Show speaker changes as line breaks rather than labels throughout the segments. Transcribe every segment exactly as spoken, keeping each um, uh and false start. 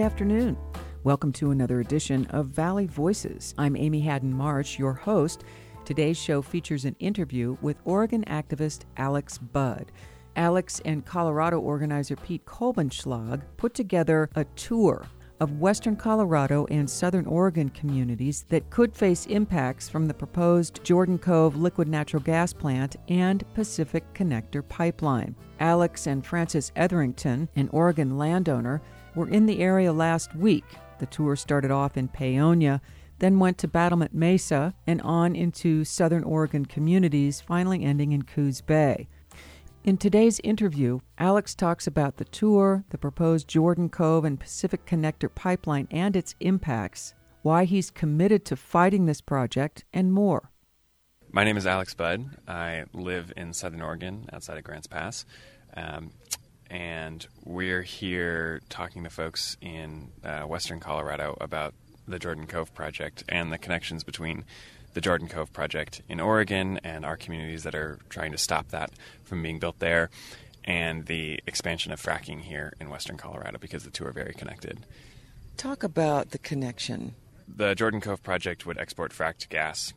afternoon. Welcome to another edition of Valley Voices. I'm Amy Haddon Marsh, your host. Today's show features an interview with Oregon activist Alex Budd. Alex and Colorado organizer Pete Kolbenschlag put together a tour of Western Colorado and Southern Oregon communities that could face impacts from the proposed Jordan Cove liquid natural gas plant and Pacific Connector pipeline. Alex and Francis Etherington, an Oregon landowner, were in the area last week. The tour started off in Paonia, then went to Battlement Mesa and on into Southern Oregon communities, finally ending in Coos Bay. In today's interview, Alex talks about the tour, the proposed Jordan Cove and Pacific Connector pipeline and its impacts, why he's committed to fighting this project, and more.
My name is Alex Budd. I live in Southern Oregon, outside of Grants Pass, um, and we're here talking to folks in uh, Western Colorado about the Jordan Cove project and the connections between the Jordan Cove project in Oregon and our communities that are trying to stop that from being built there, and the expansion of fracking here in Western Colorado, because the two are very connected.
Talk about the connection.
The Jordan Cove project would export fracked gas,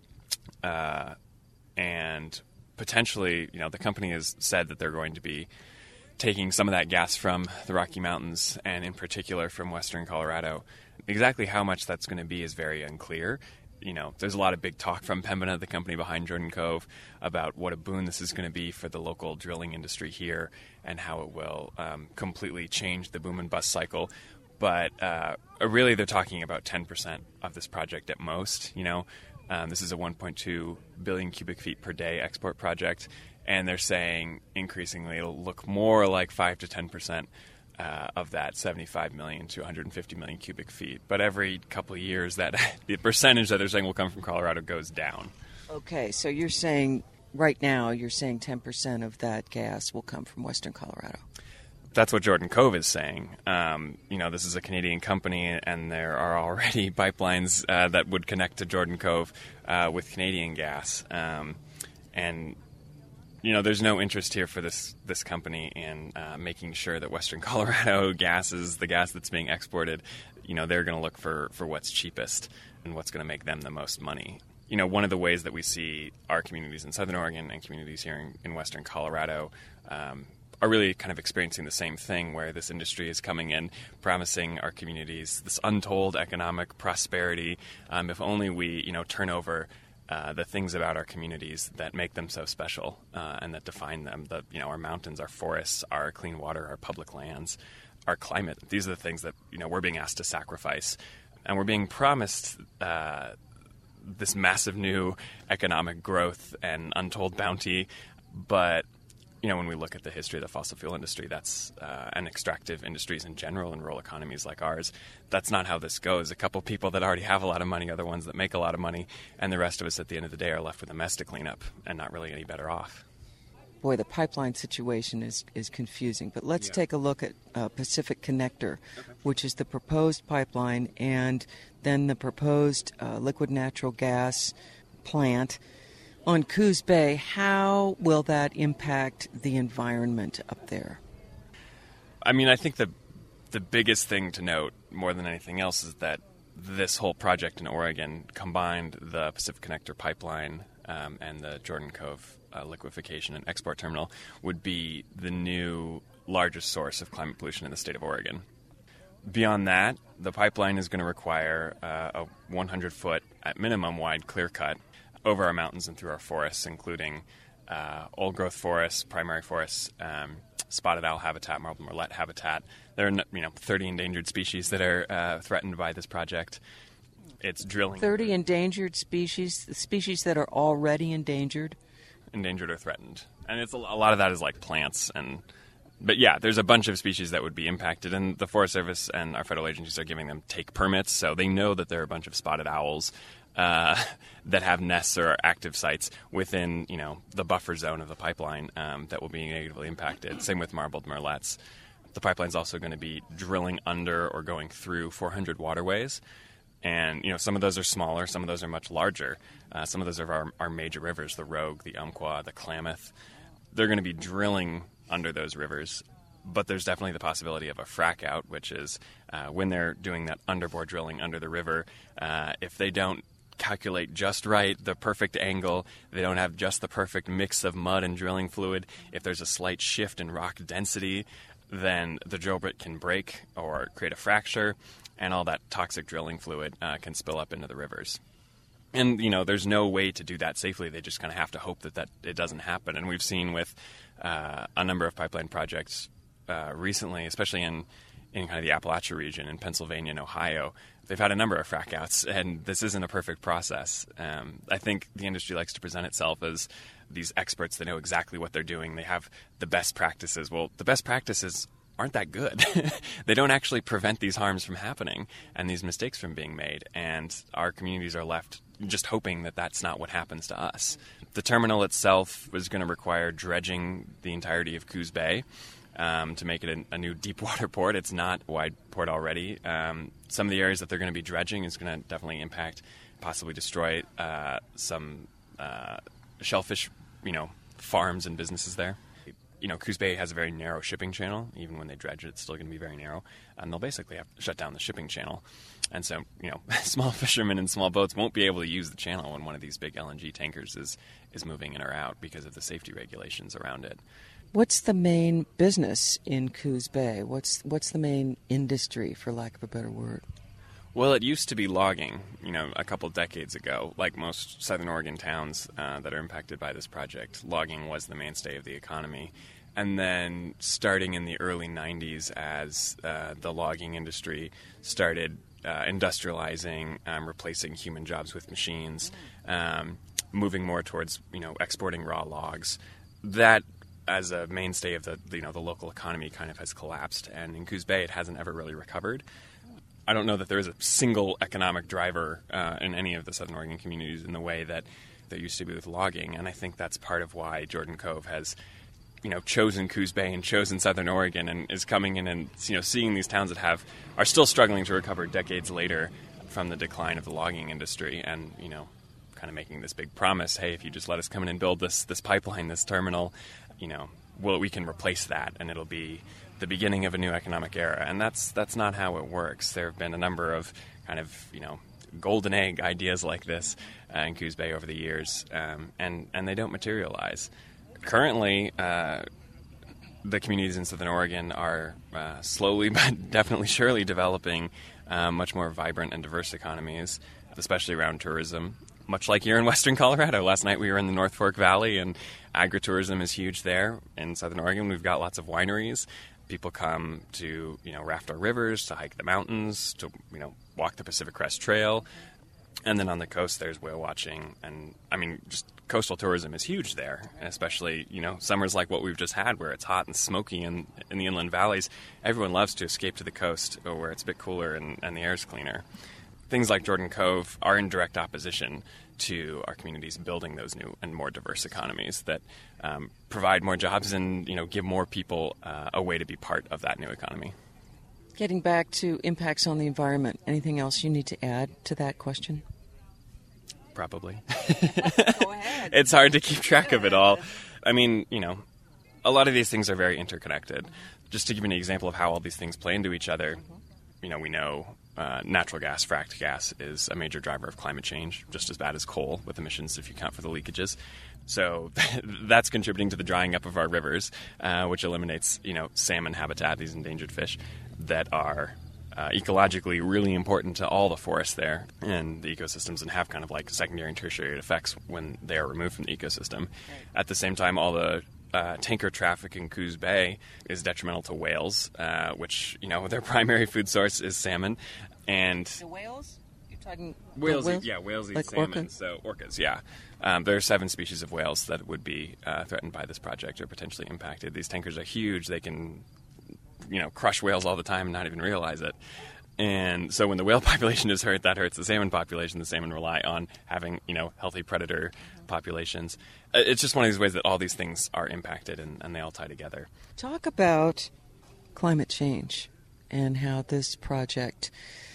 uh, and potentially, you know, the company has said that they're going to be taking some of that gas from the Rocky Mountains, and in particular from Western Colorado. Exactly how much that's going to be is very unclear. You know, there's a lot of big talk from Pembina, the company behind Jordan Cove, about what a boon this is going to be for the local drilling industry here and how it will um, completely change the boom and bust cycle. But uh, really, they're talking about ten percent of this project at most. You know, um, this is a one point two billion cubic feet per day export project, and they're saying increasingly it'll look more like five to ten percent. Uh, of that seventy-five million to one hundred fifty million cubic feet. But every couple of years, that the percentage that they're saying will come from Colorado goes down.
Okay, so you're saying right now, you're saying ten percent of that gas will come from Western Colorado.
That's what Jordan Cove is saying. Um, you know, this is a Canadian company, and there are already pipelines uh, that would connect to Jordan Cove uh, with Canadian gas. Um, and You know, there's no interest here for this this company in uh, making sure that Western Colorado gas is the gas that's being exported. You know, they're going to look for, for what's cheapest and what's going to make them the most money. You know, one of the ways that we see our communities in Southern Oregon and communities here in, in Western Colorado um, are really kind of experiencing the same thing, where this industry is coming in, promising our communities this untold economic prosperity. Um, if only we, you know, turn over Uh, the things about our communities that make them so special uh, and that define them. The, you know, our mountains, our forests, our clean water, our public lands, our climate. These are the things that, you know, we're being asked to sacrifice. And we're being promised uh, this massive new economic growth and untold bounty. But, you know, when we look at the history of the fossil fuel industry, that's uh, and extractive industries in general and rural economies like ours, that's not how this goes. A couple people that already have a lot of money are the ones that make a lot of money, and the rest of us at the end of the day are left with a mess to clean up and not really any better off.
Boy, the pipeline situation is, is confusing, but let's yeah. take a look at uh, Pacific Connector, okay. which is the proposed pipeline, and then the proposed uh, liquid natural gas plant on Coos Bay. How will that impact the environment up there?
I mean, I think the the biggest thing to note, more than anything else, is that this whole project in Oregon combined the Pacific Connector pipeline um, and the Jordan Cove uh, liquefaction and export terminal would be the new largest source of climate pollution in the state of Oregon. Beyond that, the pipeline is going to require uh, a one hundred foot, at minimum, wide clear cut over our mountains and through our forests, including uh, old-growth forests, primary forests, um, spotted owl habitat, marbled murrelet habitat. There are, you know, thirty endangered species that are uh, threatened by this project. It's drilling.
thirty endangered species, species that are already endangered?
Endangered or threatened. And it's a, a lot of that is like plants. and But yeah, there's a bunch of species that would be impacted, and the Forest Service and our federal agencies are giving them take permits, so they know that there are a bunch of spotted owls Uh, that have nests or active sites within, you know, the buffer zone of the pipeline um, that will be negatively impacted. Same with marbled murrelets. The pipeline's also going to be drilling under or going through four hundred waterways. And, you know, some of those are smaller, some of those are much larger. Uh, some of those are our, our major rivers, the Rogue, the Umpqua, the Klamath. They're going to be drilling under those rivers but there's definitely the possibility of a frack out, which is uh, when they're doing that underbore drilling under the river, uh, if they don't calculate just right, the perfect angle, they don't have just the perfect mix of mud and drilling fluid, if there's a slight shift in rock density, then the drill bit can break or create a fracture, and all that toxic drilling fluid uh, can spill up into the rivers. And, you know, there's no way to do that safely. They just kind of have to hope that, that it doesn't happen. And we've seen with uh, a number of pipeline projects uh, recently, especially in, in kind of the Appalachia region in Pennsylvania and Ohio, they've had a number of frack outs, and this isn't a perfect process. Um, I think the industry likes to present itself as these experts that know exactly what they're doing. They have the best practices. Well, the best practices aren't that good. They don't actually prevent these harms from happening and these mistakes from being made. And our communities are left just hoping that that's not what happens to us. The terminal itself was going to require dredging the entirety of Coos Bay um, to make it a, a new deep water port. It's not a wide port already. Um, some of the areas that they're going to be dredging is going to definitely impact, possibly destroy uh, some uh, shellfish, you know, farms and businesses there. You know, Coos Bay has a very narrow shipping channel. Even when they dredge it, it's still going to be very narrow. And they'll basically have to shut down the shipping channel. And so, you know, small fishermen and small boats won't be able to use the channel when one of these big L N G tankers is, is moving in or out because of the safety regulations around it.
What's the main business in Coos Bay? What's what's the main industry, for lack of a better word?
Well, it used to be logging, you know, a couple decades ago. Like most Southern Oregon towns uh, that are impacted by this project, logging was the mainstay of the economy. And then starting in the early nineties, as uh, the logging industry started uh, industrializing, um, replacing human jobs with machines, um, moving more towards, you know, exporting raw logs, that as a mainstay of the, you know, the local economy kind of has collapsed. And in Coos Bay, it hasn't ever really recovered. I don't know that there is a single economic driver uh, in any of the Southern Oregon communities in the way that there used to be with logging. And I think that's part of why Jordan Cove has, you know, chosen Coos Bay and chosen Southern Oregon and is coming in and, you know, seeing these towns that have are still struggling to recover decades later from the decline of the logging industry and, you know, kind of making this big promise, hey, if you just let us come in and build this this pipeline, this terminal, you know, well, we can replace that and it'll be the beginning of a new economic era. And that's that's not how it works. There have been a number of kind of, you know, golden egg ideas like this uh, in Coos Bay over the years, um, and, and they don't materialize. Currently, uh, the communities in Southern Oregon are uh, slowly but definitely surely developing uh, much more vibrant and diverse economies, especially around tourism. Much like here in Western Colorado. Last night we were in the North Fork Valley, and agritourism is huge there. In Southern Oregon, we've got lots of wineries. People come to, you know, raft our rivers, to hike the mountains, to, you know, walk the Pacific Crest Trail. And then on the coast, there's whale watching. And, I mean, just coastal tourism is huge there, and especially, you know, summers like what we've just had where it's hot and smoky in, in the inland valleys. Everyone loves to escape to the coast where it's a bit cooler and, and the air's cleaner. Things like Jordan Cove are in direct opposition to our communities building those new and more diverse economies that um, provide more jobs and, you know, give more people uh, a way to be part of that new economy.
Getting back to impacts on the environment, anything else you need to add to that question?
Probably.
Go ahead.
It's hard to keep track of it all. I mean, you know, a lot of these things are very interconnected. Just to give you an example of how all these things play into each other, you know, we know uh, natural gas, fracked gas, is a major driver of climate change, just as bad as coal with emissions if you count for the leakages. So that's contributing to the drying up of our rivers, uh, which eliminates, you know, salmon habitat, these endangered fish that are uh, ecologically really important to all the forests there and the ecosystems, and have kind of like secondary and tertiary effects when they are removed from the ecosystem. Right. At the same time, all the Uh, tanker traffic in Coos Bay is detrimental to whales, uh, which, you know, their primary food source is salmon. And
the whales? You're talking
whales?
whales?
Yeah, whales eat
like
salmon.
Orcas?
So orcas, yeah. Um, there are seven species of whales that would be uh, threatened by this project or potentially impacted. These tankers are huge. They can, you know, crush whales all the time and not even realize it. And so when the whale population is hurt, that hurts the salmon population. The salmon rely on having, you know, healthy predator populations. It's just one of these ways that all these things are impacted, and, and they all tie together.
Talk about climate change and how this project,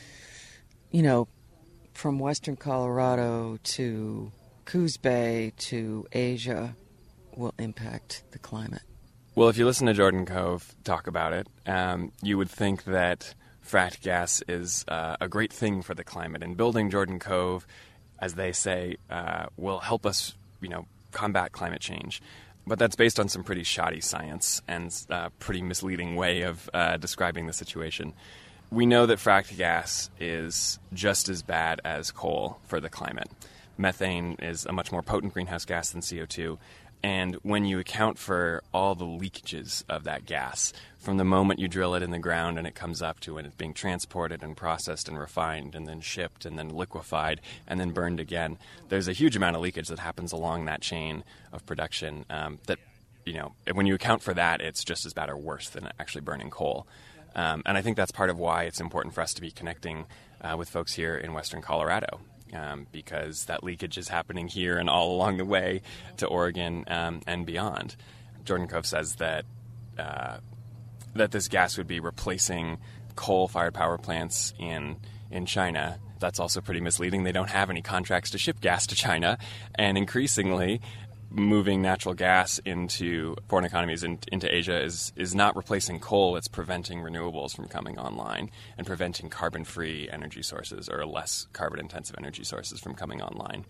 you know, from Western Colorado to Coos Bay to Asia, will impact the climate.
Well, if you listen to Jordan Cove talk about it, um, you would think that fracked gas is uh, a great thing for the climate. And building Jordan Cove, as they say, uh, will help us, you know, combat climate change. But that's based on some pretty shoddy science and a pretty misleading way of uh, describing the situation. We know that fracked gas is just as bad as coal for the climate. Methane is a much more potent greenhouse gas than C O two. And when you account for all the leakages of that gas, from the moment you drill it in the ground and it comes up to when it's being transported and processed and refined and then shipped and then liquefied and then burned again, there's a huge amount of leakage that happens along that chain of production um, that, you know, when you account for that, it's just as bad or worse than actually burning coal. Um, and I think that's part of why it's important for us to be connecting uh, with folks here in Western Colorado. Um, because that leakage is happening here and all along the way to Oregon um, and beyond. Jordan Cove says that uh, that this gas would be replacing coal-fired power plants in in China. That's also pretty misleading. They don't have any contracts to ship gas to China, and increasingly moving natural gas into foreign economies and into Asia is, is not replacing coal. It's preventing renewables from coming online and preventing carbon-free energy sources or less carbon-intensive energy sources from coming online.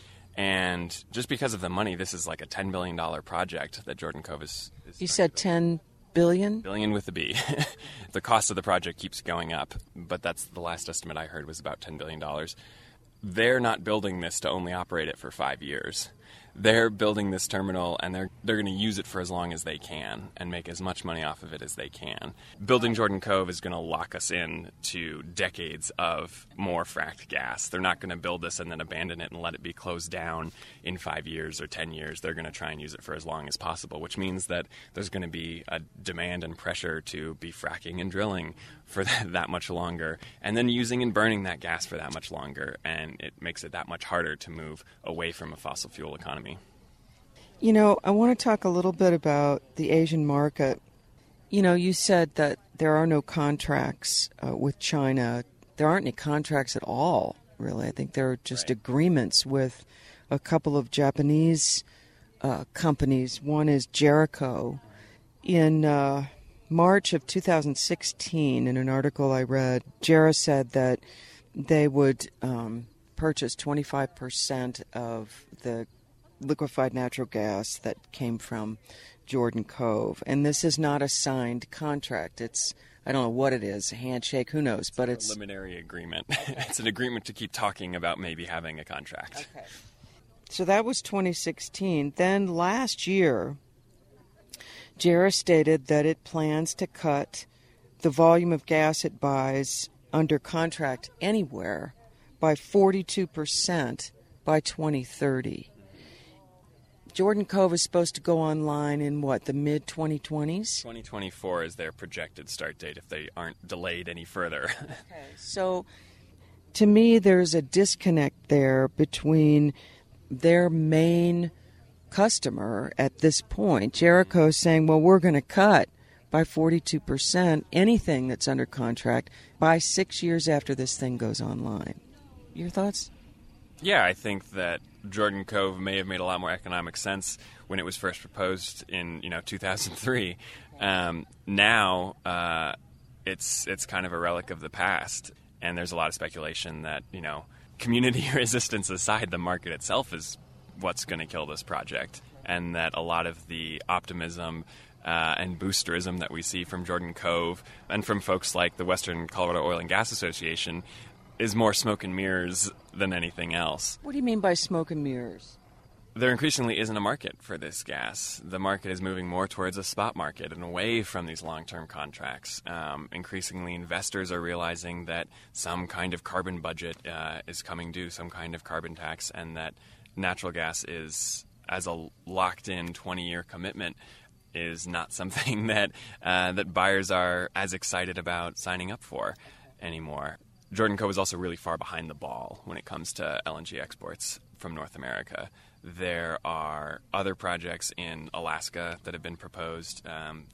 And just because of the money, this is like a ten billion dollars project that Jordan Cove is... is
you said ten billion?
Billion with a B. The cost of the project keeps going up, but that's the last estimate I heard was about ten billion dollars. They're not building this to only operate it for five years. They're building this terminal, and they're they're going to use it for as long as they can and make as much money off of it as they can. Building Jordan Cove is going to lock us in to decades of more fracked gas. They're not going to build this and then abandon it and let it be closed down in five years or ten years. They're going to try and use it for as long as possible, which means that there's going to be a demand and pressure to be fracking and drilling for that, that much longer, and then using and burning that gas for that much longer, and it makes it that much harder to move away from a fossil fuel economy.
You know, I want to talk a little bit about the Asian market. You know, you said that there are no contracts uh, with China. There aren't any contracts at all, really. I think there are just right. agreements with a couple of Japanese uh, companies. One is Jericho. In uh, March of two thousand sixteen, in an article I read, Jera said that they would um, purchase twenty-five percent of the liquefied natural gas that came from Jordan Cove. And this is not a signed contract. It's, I don't know what it is, a handshake, who knows,
it's
but
a
it's...
a preliminary agreement. It's an agreement to keep talking about maybe having a contract.
Okay. So that was twenty sixteen. Then last year, Jera stated that it plans to cut the volume of gas it buys under contract anywhere by forty-two percent by twenty thirty. Jordan Cove is supposed to go online in, what, the mid twenty twenties?
twenty twenty-four is their projected start date if they aren't delayed any further.
Okay. So, to me, there's a disconnect there between their main customer at this point, Jericho, saying, well, we're going to cut by forty-two percent anything that's under contract by six years after this thing goes online. Your thoughts?
Yeah, I think that Jordan Cove may have made a lot more economic sense when it was first proposed in, you know, two thousand three. Um, now, uh, it's it's kind of a relic of the past, and there's a lot of speculation that, you know, community resistance aside, the market itself is what's going to kill this project, and that a lot of the optimism uh, and boosterism that we see from Jordan Cove and from folks like the Western Colorado Oil and Gas Association is more smoke and mirrors than anything else.
What do you mean by smoke and mirrors?
There increasingly isn't a market for this gas. The market is moving more towards a spot market and away from these long-term contracts. Um, increasingly, investors are realizing that some kind of carbon budget uh, is coming due, some kind of carbon tax, and that natural gas is, as a locked-in twenty-year commitment, is not something that uh, that buyers are as excited about signing up for anymore. Jordan Cove is also really far behind the ball when it comes to L N G exports from North America. There are other projects in Alaska that have been proposed um, that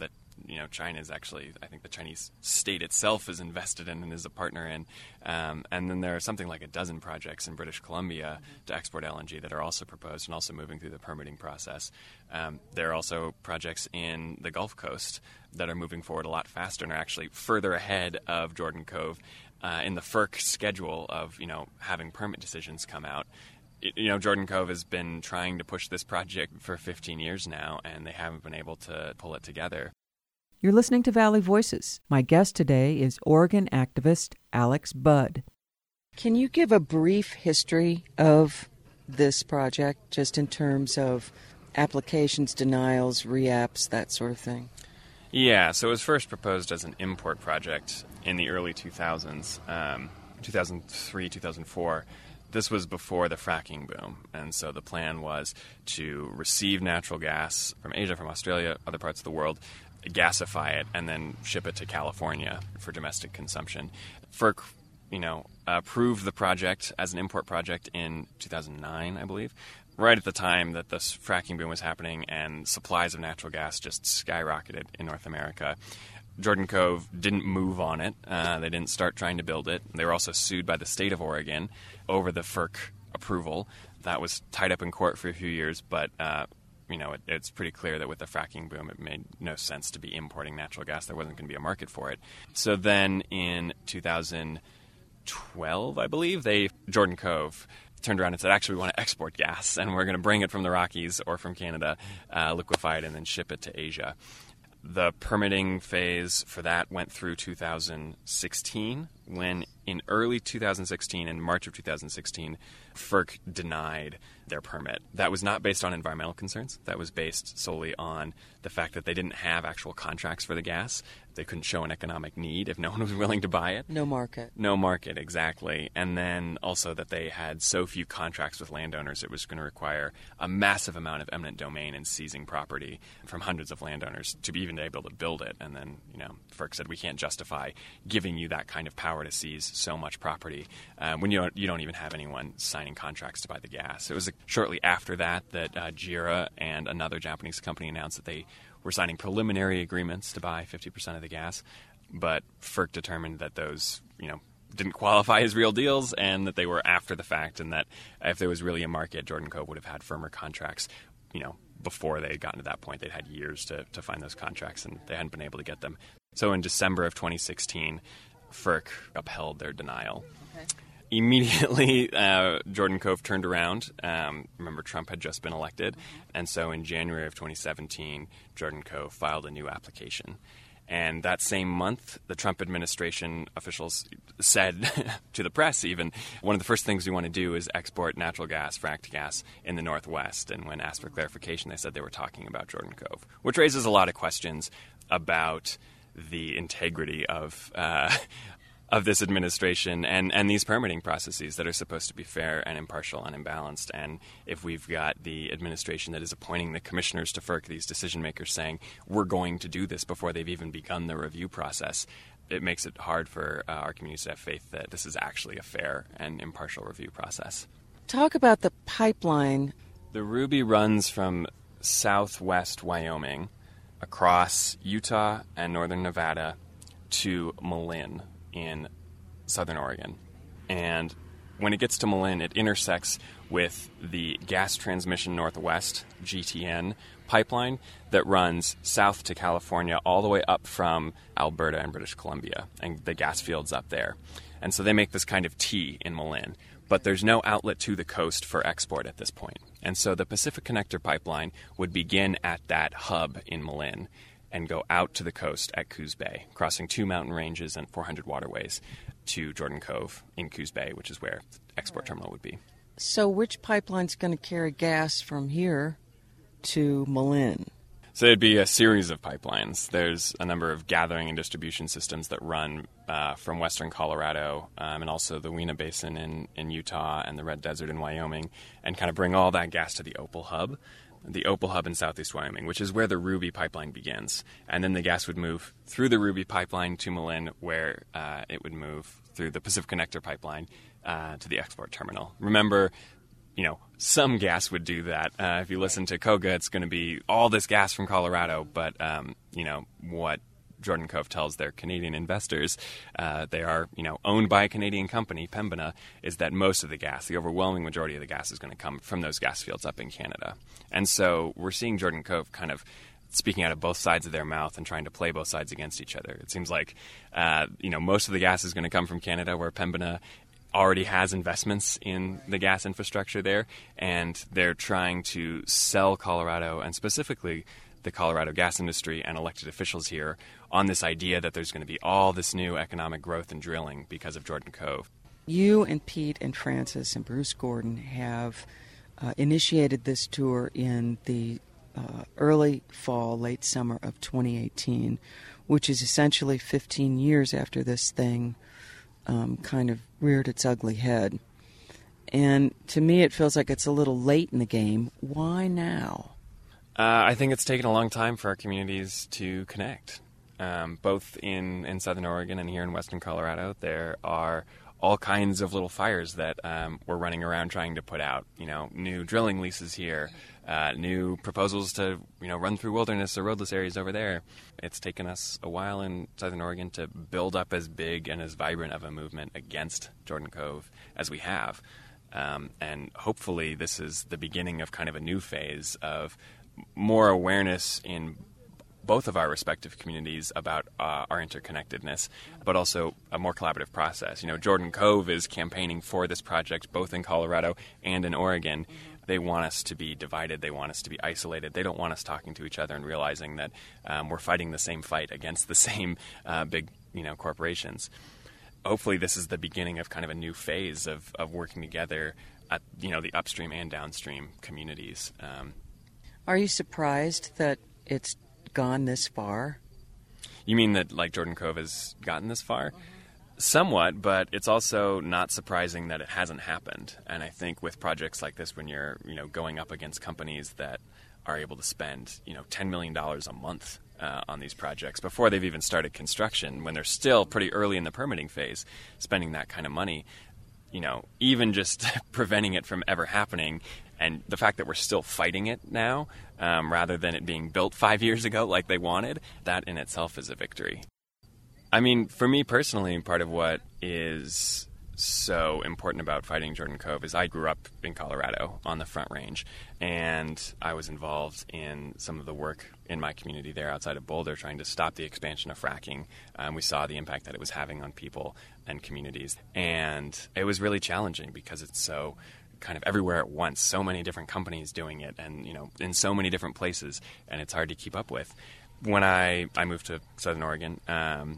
you know, China is actually, I think the Chinese state itself is invested in and is a partner in. Um, and then there are something like a dozen projects in British Columbia to export L N G that are also proposed and also moving through the permitting process. Um, there are also projects in the Gulf Coast that are moving forward a lot faster and are actually further ahead of Jordan Cove uh, in the F E R C schedule of, you know, having permit decisions come out. You know, Jordan Cove has been trying to push this project for fifteen years now, and they haven't been able to pull it together.
You're listening to Valley Voices. My guest today is Oregon activist Alex Budd. Can you give a brief history of this project, just in terms of applications, denials, re-apps, that sort of thing?
Yeah, so it was first proposed as an import project in the early two thousands, um, two thousand three, two thousand four. This was before the fracking boom, and so the plan was to receive natural gas from Asia, from Australia, other parts of the world, gasify it, and then ship it to California for domestic consumption. F E R C, you know, approved the project as an import project in two thousand nine, I believe, right at the time that this fracking boom was happening and supplies of natural gas just skyrocketed in North America. Jordan Cove didn't move on it. Uh, they didn't start trying to build it. They were also sued by the state of Oregon over the F E R C approval. That was tied up in court for a few years, but uh, you know, it, it's pretty clear that with the fracking boom, it made no sense to be importing natural gas. There wasn't going to be a market for it. So then in two thousand twelve, I believe, they Jordan Cove turned around and said, actually, we want to export gas, and we're going to bring it from the Rockies or from Canada, uh, liquefy it, and then ship it to Asia. The permitting phase for that went through two thousand sixteen, when in early two thousand sixteen, in March of two thousand sixteen, F E R C denied their permit. That was not based on environmental concerns. That was based solely on the fact that they didn't have actual contracts for the gas. They couldn't show an economic need if no one was willing to buy it.
No market.
No market, exactly. And then also that they had so few contracts with landowners, it was going to require a massive amount of eminent domain and seizing property from hundreds of landowners to be even able to build it. And then, you know, F E R C said, we can't justify giving you that kind of power to seize so much property uh, when you don't, you don't even have anyone signing contracts to buy the gas. It was uh, shortly after that that uh, JERA and another Japanese company announced that they were signing preliminary agreements to buy fifty percent of the gas, but F E R C determined that those, you know, didn't qualify as real deals and that they were after the fact, and that if there was really a market, Jordan Cove would have had firmer contracts, you know, before they had gotten to that point. They'd had years to, to find those contracts, and they hadn't been able to get them. So in December of twenty sixteen, F E R C upheld their denial. Okay. Immediately, uh, Jordan Cove turned around. Um, remember, Trump had just been elected. And so in January of twenty seventeen, Jordan Cove filed a new application. And that same month, the Trump administration officials said to the press even, one of the first things we want to do is export natural gas, fracked gas, in the Northwest. And when asked for clarification, they said they were talking about Jordan Cove, which raises a lot of questions about the integrity of uh, of this administration and, and these permitting processes that are supposed to be fair and impartial and imbalanced. And if we've got the administration that is appointing the commissioners to F E R C, these decision makers, saying we're going to do this before they've even begun the review process, it makes it hard for uh, our communities to have faith that this is actually a fair and impartial review process.
Talk about the pipeline.
The Ruby runs from southwest Wyoming across Utah and northern Nevada to Malin in southern Oregon. And when it gets to Malin, it intersects with the Gas Transmission Northwest, G T N, pipeline that runs south to California all the way up from Alberta and British Columbia and the gas fields up there. And so they make this kind of T in Malin. But there's no outlet to the coast for export at this point. And so the Pacific Connector pipeline would begin at that hub in Malin and go out to the coast at Coos Bay, crossing two mountain ranges and four hundred waterways to Jordan Cove in Coos Bay, which is where the export terminal would be.
So which pipeline's going to carry gas from here to Malin?
So it'd be a series of pipelines. There's a number of gathering and distribution systems that run uh, from western Colorado um, and also the Wena Basin in, in Utah and the Red Desert in Wyoming, and kind of bring all that gas to the Opal Hub. The Opal Hub in southeast Wyoming, which is where the Ruby pipeline begins. And then the gas would move through the Ruby pipeline to Malin, where uh, it would move through the Pacific Connector pipeline uh, to the export terminal. Remember, you know, some gas would do that. Uh, if you listen to Koga, it's going to be all this gas from Colorado. But, um, you know, what Jordan Cove tells their Canadian investors, uh, they are, you know, owned by a Canadian company, Pembina, is that most of the gas, the overwhelming majority of the gas is going to come from those gas fields up in Canada. And so we're seeing Jordan Cove kind of speaking out of both sides of their mouth and trying to play both sides against each other. It seems like, uh, you know, most of the gas is going to come from Canada, where Pembina already has investments in the gas infrastructure there, and they're trying to sell Colorado, and specifically the Colorado gas industry and elected officials here, on this idea that there's going to be all this new economic growth and drilling because of Jordan Cove.
You and Pete and Francis and Bruce Gordon have uh, initiated this tour in the uh, early fall, late summer of twenty eighteen, which is essentially fifteen years after this thing um, kind of reared its ugly head. And to me, it feels like it's a little late in the game. Why now?
Uh, I think it's taken a long time for our communities to connect. Um, both in, in southern Oregon and here in western Colorado, there are all kinds of little fires that um, we're running around trying to put out. You know, new drilling leases here, uh, new proposals to, you know, run through wilderness or roadless areas over there. It's taken us a while in southern Oregon to build up as big and as vibrant of a movement against Jordan Cove as we have. Um, and hopefully this is the beginning of kind of a new phase of more awareness in both of our respective communities about uh, our interconnectedness, but also a more collaborative process. You know, Jordan Cove is campaigning for this project both in Colorado and in Oregon. They want us to be divided. They want us to be isolated. They don't want us talking to each other and realizing that um, we're fighting the same fight against the same uh, big, you know, corporations. Hopefully this is the beginning of kind of a new phase of, of working together at, you know, the upstream and downstream communities. Um,
Are you surprised that it's gone this far?
You mean that, like, Jordan Cove has gotten this far? Mm-hmm. Somewhat, but it's also not surprising that it hasn't happened. And I think with projects like this, when you're, you know, going up against companies that are able to spend, you know, ten million dollars a month uh, on these projects before they've even started construction, when they're still pretty early in the permitting phase, spending that kind of money, you know, even just preventing it from ever happening, and the fact that we're still fighting it now, um, rather than it being built five years ago like they wanted, that in itself is a victory. I mean, for me personally, part of what is so important about fighting Jordan Cove is I grew up in Colorado on the Front Range, and I was involved in some of the work in my community there outside of Boulder trying to stop the expansion of fracking. Um, we saw the impact that it was having on people and communities, and it was really challenging because it's so kind of everywhere at once, so many different companies doing it, and, you know, in so many different places, and it's hard to keep up with. When I, I moved to Southern Oregon um,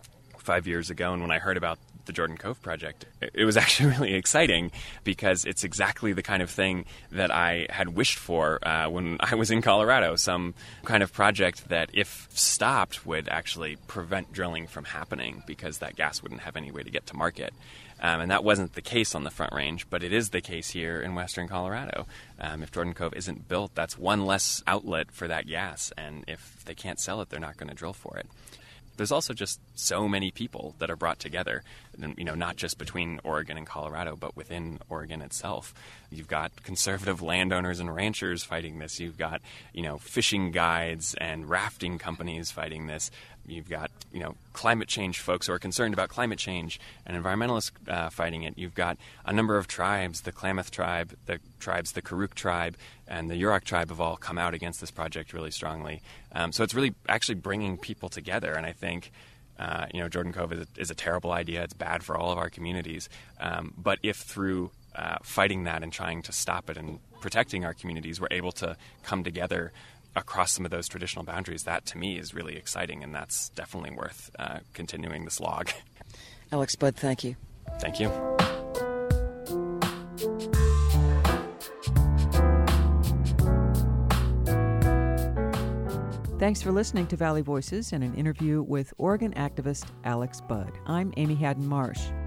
five years ago, and when I heard about the Jordan Cove project, it was actually really exciting because it's exactly the kind of thing that I had wished for uh, when I was in Colorado, some kind of project that, if stopped, would actually prevent drilling from happening because that gas wouldn't have any way to get to market. Um, and that wasn't the case on the Front Range, but it is the case here in western Colorado. Um, if Jordan Cove isn't built, that's one less outlet for that gas, and if they can't sell it, they're not going to drill for it. There's also just so many people that are brought together, you know, not just between Oregon and Colorado, but within Oregon itself. You've got conservative landowners and ranchers fighting this. You've got, you know, fishing guides and rafting companies fighting this. You've got, you know, climate change folks who are concerned about climate change and environmentalists uh, fighting it. You've got a number of tribes, the Klamath tribe, the tribes, the Karuk tribe, and the Yurok tribe have all come out against this project really strongly. Um, so it's really actually bringing people together, and I think Uh, you know, Jordan Cove is a, is a terrible idea. It's bad for all of our communities. Um, but if through uh, fighting that and trying to stop it and protecting our communities, we're able to come together across some of those traditional boundaries, that to me is really exciting, and that's definitely worth uh, continuing the slog.
Alex Budd, thank you.
Thank you.
Thanks for listening to Valley Voices and an interview with Oregon activist Alex Budd. I'm Amy Haddon Marsh.